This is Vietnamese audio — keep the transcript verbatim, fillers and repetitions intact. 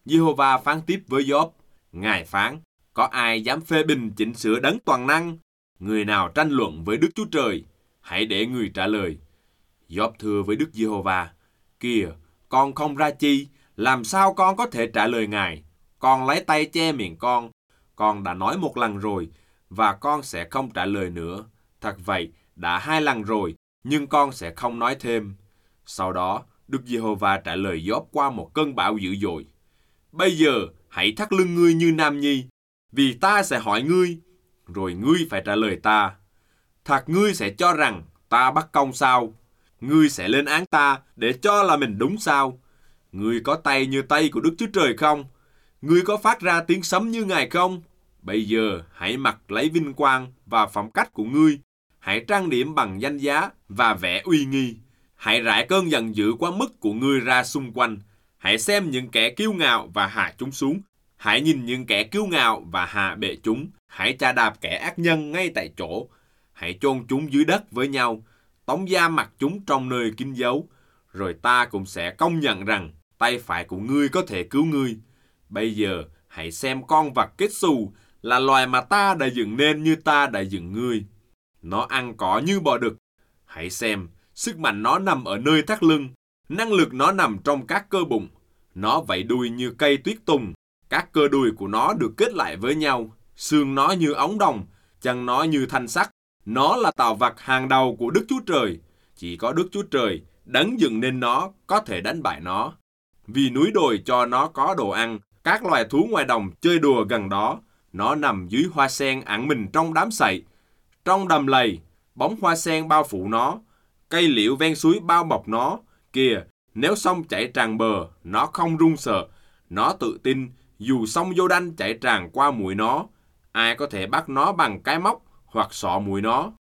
Giê-hô-va phán tiếp với Gióp. Ngài phán, có ai dám phê bình chỉnh sửa đấng toàn năng? Người nào tranh luận với Đức Chúa Trời? Hãy để người trả lời. Gióp thưa với Đức Giê-hô-va, kìa, con không ra chi, làm sao con có thể trả lời Ngài? Con lấy tay che miệng con, con đã nói một lần rồi, và con sẽ không trả lời nữa. Thật vậy, đã hai lần rồi, nhưng con sẽ không nói thêm. Sau đó, Đức Giê-hô-va trả lời Gióp qua một cơn bão dữ dội. Bây giờ, hãy thắt lưng ngươi như nam nhi, vì ta sẽ hỏi ngươi, rồi ngươi phải trả lời ta. Thật ngươi sẽ cho rằng ta bắt công sao? Ngươi sẽ lên án ta để cho là mình đúng sao? Ngươi có tay như tay của Đức Chúa Trời không? Ngươi có phát ra tiếng sấm như Ngài không? Bây giờ hãy mặc lấy vinh quang và phẩm cách của ngươi. Hãy trang điểm bằng danh giá và vẻ uy nghi. Hãy rải cơn giận dữ quá mức của ngươi ra xung quanh. Hãy xem những kẻ kiêu ngạo và hạ chúng xuống. Hãy nhìn những kẻ kiêu ngạo và hạ bệ chúng. Hãy chà đạp kẻ ác nhân ngay tại chỗ. Hãy chôn chúng dưới đất với nhau. Tống giam mặt chúng trong nơi kín dấu. Rồi ta cũng sẽ công nhận rằng tay phải của ngươi có thể cứu ngươi. Bây giờ hãy xem con vật kết xù là loài mà ta đã dựng nên như ta đã dựng ngươi. Nó ăn cỏ như bò đực. Hãy xem, sức mạnh nó nằm ở nơi thắt lưng. Năng lực nó nằm trong các cơ bụng. Nó vẫy đuôi như cây tuyết tùng. Các cơ đùi của nó được kết lại với nhau. Xương nó như ống đồng, chân nó như thanh sắt. Nó là tạo vật hàng đầu của Đức Chúa Trời. Chỉ có Đức Chúa Trời, đấng dựng nên nó, có thể đánh bại nó. Vì núi đồi cho nó có đồ ăn, các loài thú ngoài đồng chơi đùa gần đó. Nó nằm dưới hoa sen ẩn mình trong đám sậy. Trong đầm lầy, bóng hoa sen bao phủ nó. Cây liễu ven suối bao bọc nó. Kìa, nếu sông chảy tràn bờ, nó không run sợ. Nó tự tin, dù sông Giô-đanh chảy tràn qua mũi nó, ai có thể bắt nó bằng cái móc hoặc xọ mũi nó.